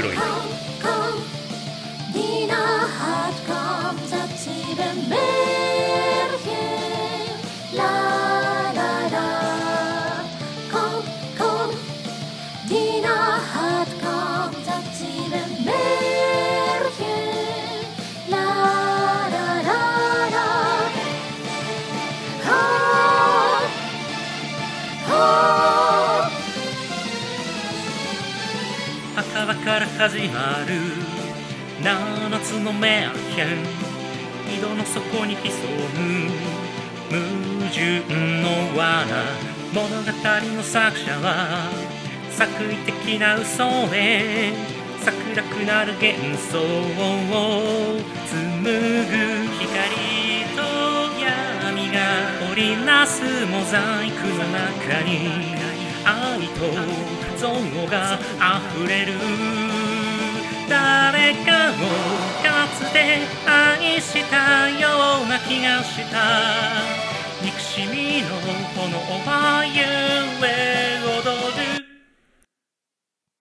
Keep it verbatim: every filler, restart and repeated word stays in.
白い。墓場から始まる七つのメルヘン、井戸の底に潜む矛盾の罠。物語の作者は作為的な嘘で桜くなる幻想を紡ぐ。光と闇が織りなすモザイクの中に愛と憎悪が溢れる。誰かをかつて愛したような気がした。憎しみの炎は夢を